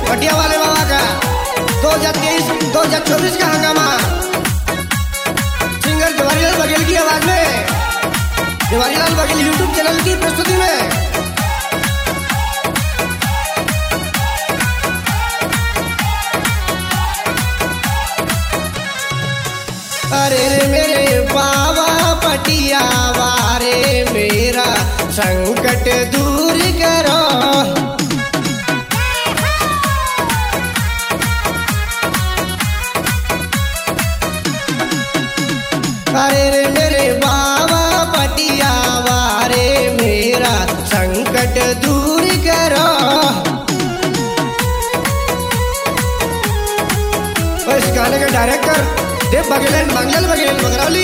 पटिया वाले बाबा का 2023-2024 का हंगामा सिंगर जवाहरीलाल बघेल की आवाज में जवाहरीलाल बघेल यूट्यूब चैनल की प्रस्तुति में। अरे रे मेरे बाबा पटिया वारे मेरा संकट दूर करो। अरे रे मेरे बाबा पटिया वारे मेरा संकट दूर करो। और इस गाने का डायरेक्टर देव बघेल मंगल बघेल बगरौली।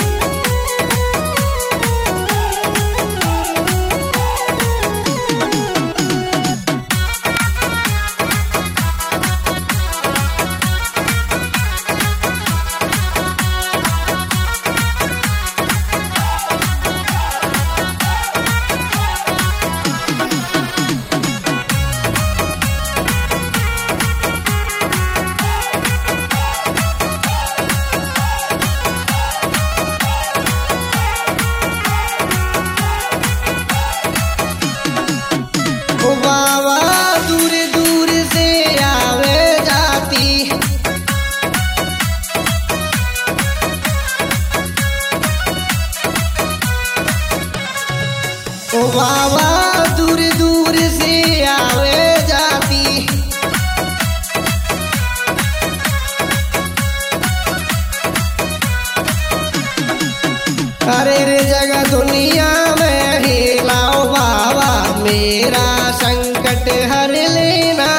ओ बाबा दूर दूर से आवे जाती। अरे रे जगह दुनिया में हिलाओ बाबा मेरा संकट हर लेना।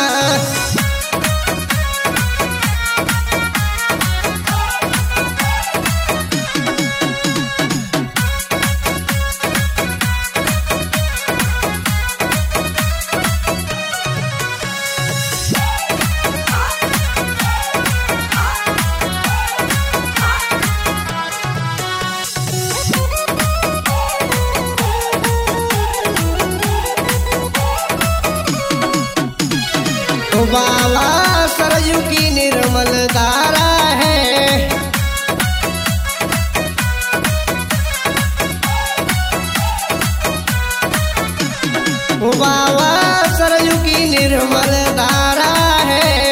बाबा सरयू की निर्मल धारा है। बाबा सरयू की निर्मल धारा है।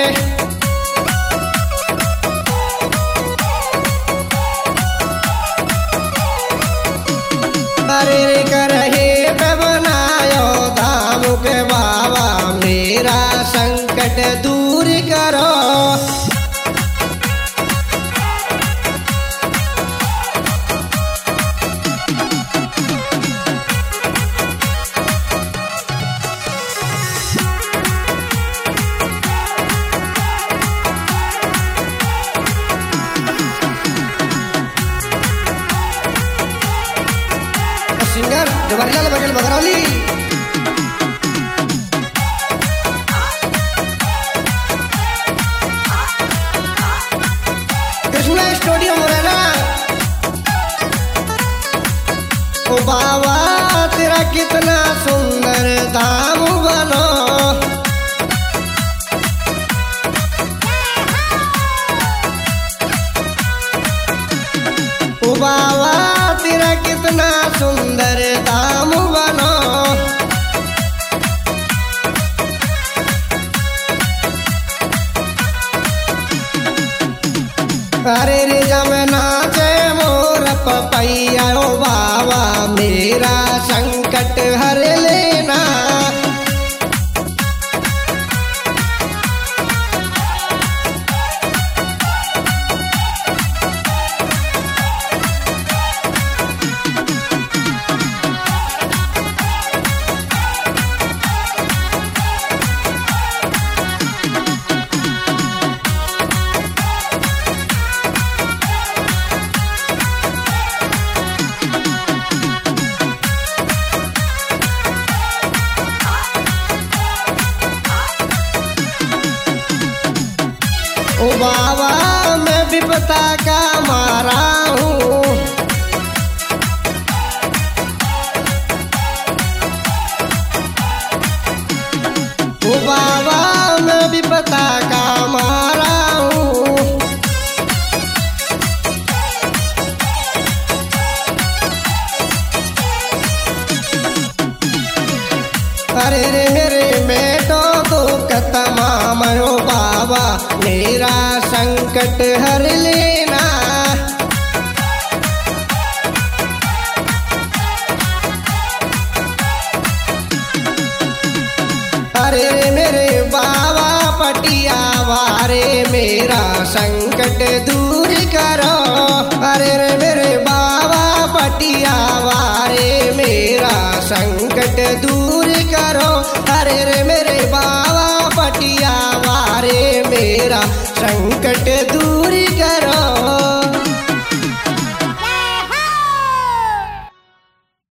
अरे करहे पे बनायो धाम के बाबा मेरा संकट दूर करो। सिंगर जवाहरीलाल बघेल बगरौली। स्टूडियो मुरैना। ओ बाबा तेरा कितना सुंदर धाम बनो। ओ बाबा तेरा कितना सुंदर धाम बनो। अरे रे जमना चे मोर पपैया ओ बाबा मेरा संकट हर लेना। ओ बाबा मैं विपता का मारा हूँ। ओ बाबा मैं संकट हर लेना। अरे मेरे बाबा पटिया वारे मेरा संकट दूर करो। अरे मेरे बाबा पटिया वारे मेरा संकट दूर करो। अरे मेरे बाबा पटिया वारे मेरा संकट दूर